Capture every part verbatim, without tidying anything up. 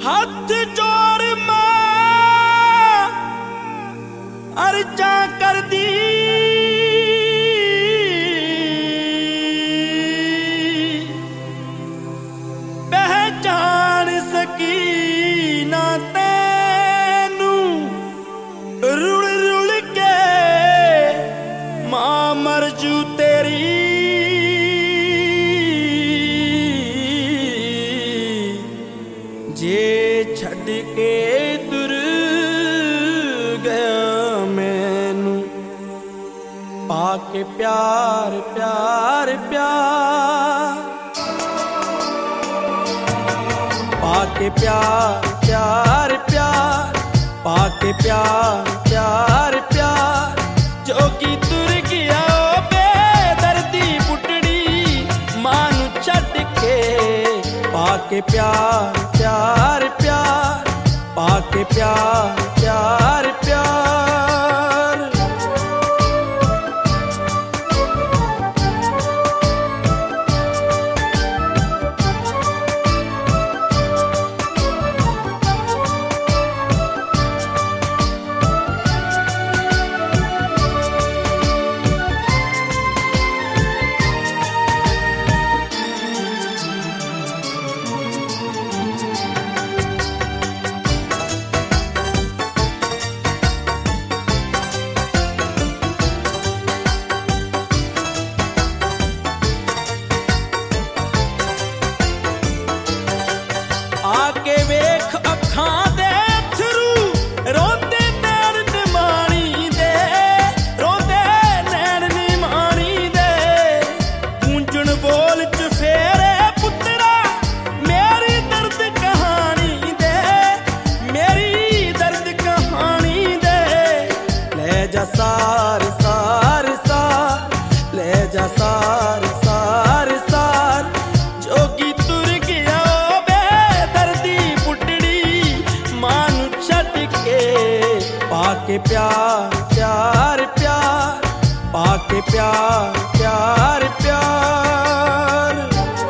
हाथ जोड़ मां अर्जा कर दी पहचान सकी ना तैनू रुल रुल के मां मरजू तेरी जे छड़ के तुर गया मैनू पाके प्यार प्यार प्यार पाके प्यार प्यार प्यार पाके प्यार प्यार प्यार जोगी तुर गया बेदर्दी बुटड़ी मानू छड़ के पाके प्यार प्यार प्यार पाके प्यार प्यार प्यार आके वेख अखां दे थरू रोंदे नैन निमाणी दे रोंदे नैन निमाणी दे गूंजण बोल च फेरे पुत्तरा मेरी दर्द कहानी दे मेरी दर्द कहानी दे ले जा सार सार सार ले जा सार सार सार जोगी तुर गया पाके प्यार प्यार प्यार पाके प्यार प्यार प्यार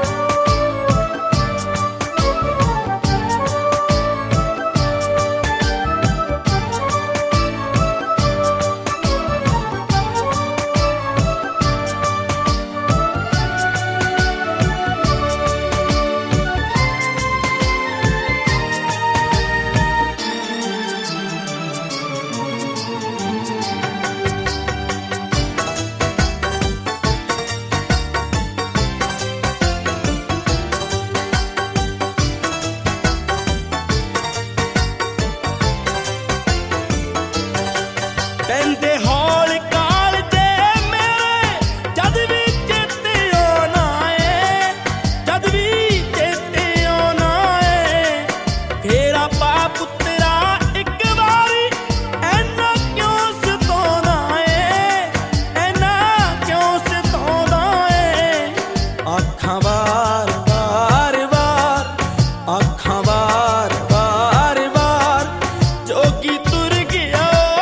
बंदे हौल काल दे मेरे जद भी चेते आना है जद भी चेते आना है तेरा पा पुत्तरा एक बारी ऐना क्यों सताना है ऐना क्यों सताना है आखां वार वार वार आखां वार वार वार जोगी तुर गया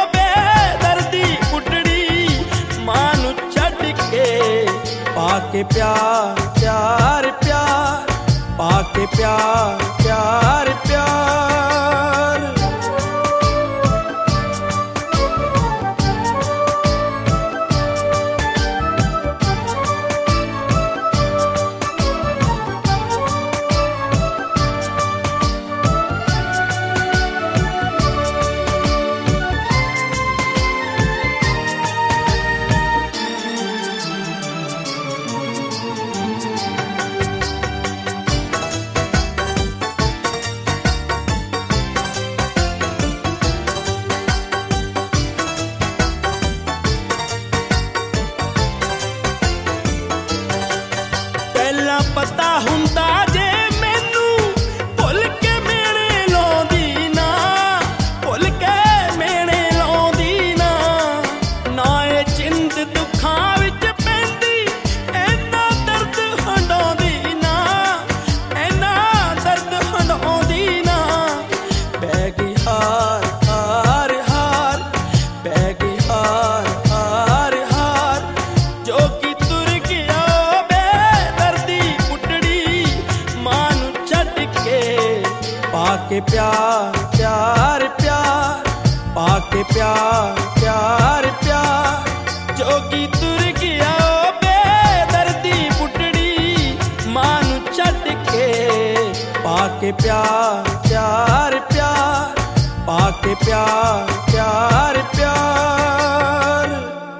पाके प्यार प्यार प्यार पाके प्यार प्यार प्यार पाके प्यार प्यार प्यार, पाके प्यार प्यार प्यार। जोगी तुर गया ओ बेदर्दी पुटड़ी मां नू छड्ड के, पाके प्यार प्यार प्यार, पाके प्यार प्यार प्यार।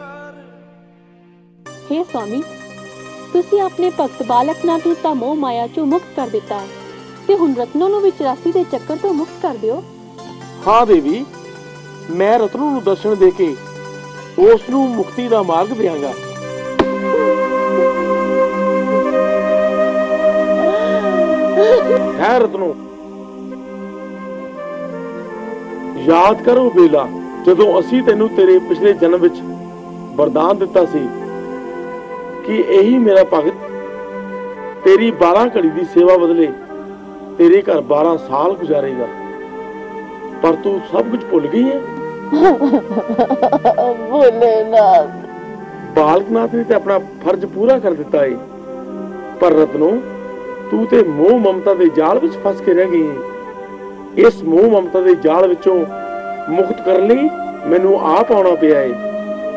हे स्वामी, तुसी अपने भगत बालकनाथ नूं तां मोह माया चों मुक्त कर दिता है, ते हुण रत्नों नूं भी चौरासी दे चक्कर तो मुक्त कर दिओ। हाँ देवी, मैं रत्नों नूं दर्शन दे के उस नूं मुक्ति दा मार्ग देंगा। है रत्नों, याद करो बेला जदों असीं तैनूं तेरे पिछले जन्म विच वरदान दिता सी कि यही मेरा भगत तेरी बारह घड़ी दी सेवा बदले तेरे घर बारह साल गुजारेगा, पर तू सब कुछ भुल गई है। भोलेनाथ, बालकनाथ ने ते अपना फर्ज पूरा कर दिता है, पर रत्नो तू ते मोह ममता दे जाल विच फस के रह गई है। इस मोह ममता दे जाल विचों मुक्त करने लई मैनू आप आउणा पिया है।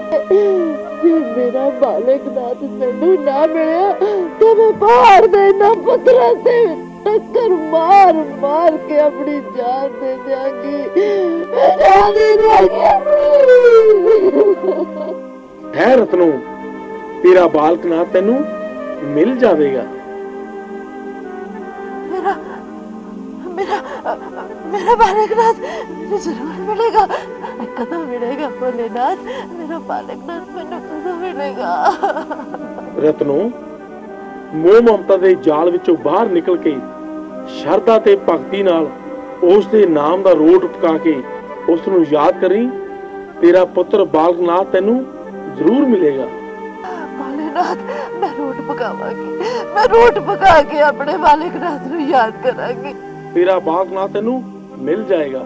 मेरा बालकनाथ मैनू ना मिलिया तो मैं बाहर दे ना पत्थरां से टक्कर मार मार के अपनी जान दे जाऊंगी। है रत्नो, तेरा बालकनाथ तेनू मिल जाएगा। मेरा मेरा मेरा बालकनाथ मुझे जरूर मिलेगा, कदम मिलेगा भोलेनाथ, मेरा बालकनाथ मैनू कदम मिलेगा। रत्नो, मोह ममता दे जाल विचों बाहर निकल के शरधा ते भगती नाल उस दे नाम दा रोट टपका के उस नूं याद करी, तेरा पुत्र बालकनाथ तेनू जरूर मिलेगा। भोलेनाथ, मैं रोट पकावांगी, मैं रोट पका के अपने बालकनाथ नूं याद करांगी। तेरा बालकनाथ तेनू मिल जाएगा।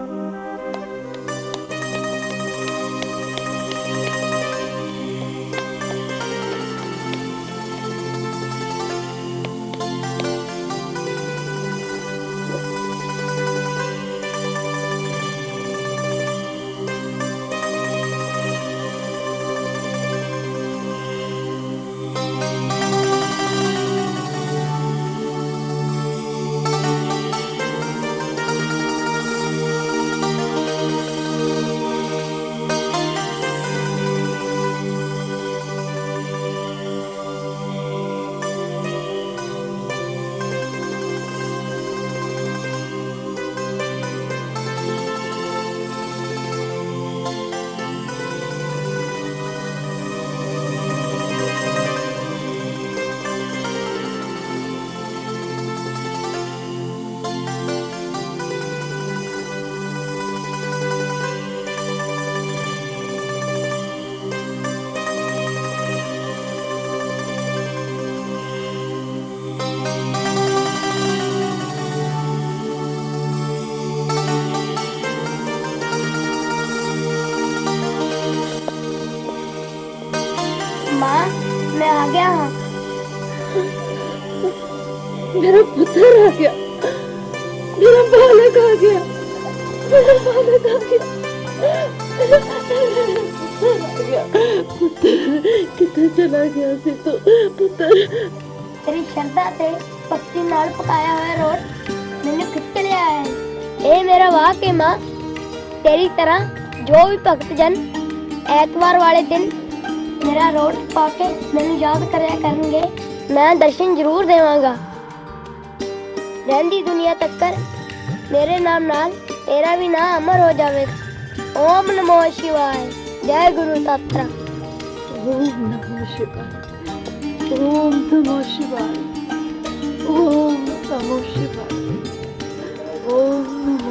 माँ, मैं आ गया हूँ। मेरा पुत्र आ गया, मेरा बालक आ गया, मेरा बालक आ गया, मेरा आ गया। पुत्र किथे चला गया सी तू पुत्र? तेरी श्रद्धा ते भक्ति नाल पकाया हुआ रोट मैंने खिच लिया है। ए मेरा वाक है माँ, तेरी तरह जो भी भक्त जन एतवार वाले दिन मेरा रोट पाके मैंने याद करया करेंगे, मैं दर्शन जरूर देवांगा। रहंदी दुनिया तक्कर मेरे नाम नाल तेरा भी नाम अमर हो जावेगा। ओम नमो शिवाय। जय गुरु तात्रा। ओम नमो शिवाय, ओम नमो शिवाय, ओम नमो शिवाय, ओम